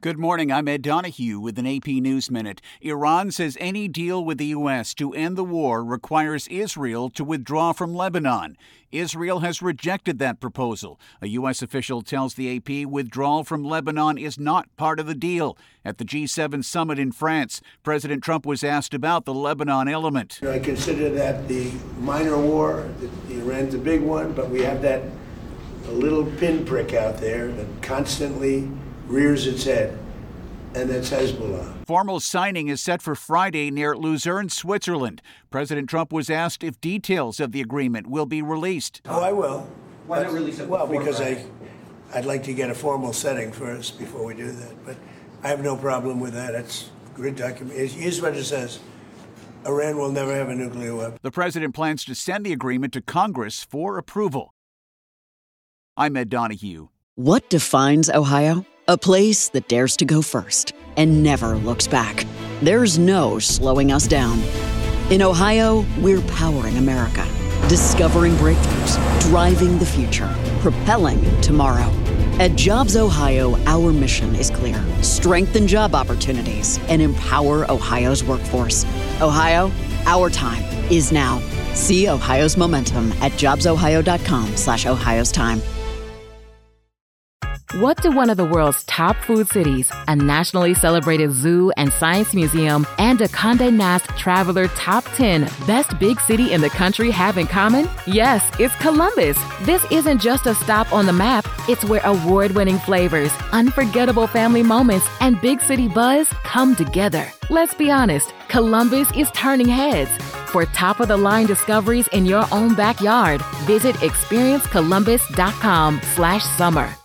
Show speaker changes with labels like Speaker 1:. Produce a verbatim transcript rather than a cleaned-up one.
Speaker 1: Good morning, I'm Ed Donahue with an A P News Minute. Iran says any deal with the U S to end the war requires Israel to withdraw from Lebanon. Israel has rejected that proposal. A U S official tells the A P withdrawal from Lebanon is not part of the deal. At the G seven summit in France, President Trump was asked about the Lebanon element.
Speaker 2: I consider that the minor war. Iran's a big one, but we have that little pinprick out there that constantly rears its head, and that's Hezbollah.
Speaker 1: Formal signing is set for Friday near Luzerne, Switzerland. President Trump was asked if details of the agreement will be released.
Speaker 2: Oh, I will.
Speaker 3: Why not release it?
Speaker 2: Well, because I, I'd like to get a formal setting first before we do that. But I have no problem with that. It's a good document. Here's what it says. Iran will never have a nuclear weapon.
Speaker 1: The president plans to send the agreement to Congress for approval. I'm Ed Donahue.
Speaker 4: What defines Ohio? A place that dares to go first and never looks back. There's no slowing us down. In Ohio, we're powering America, discovering breakthroughs, driving the future, propelling tomorrow. At Jobs Ohio, our mission is clear: strengthen job opportunities and empower Ohio's workforce. Ohio, our time is now. See Ohio's momentum at jobs ohio dot com slash Ohio's time.
Speaker 5: What do one of the world's top food cities, a nationally celebrated zoo and science museum, and a Condé Nast Traveler Top ten Best Big City in the country have in common? Yes, it's Columbus. This isn't just a stop on the map. It's where award-winning flavors, unforgettable family moments, and big city buzz come together. Let's be honest, Columbus is turning heads. For top-of-the-line discoveries in your own backyard, visit experience columbus dot com slash summer.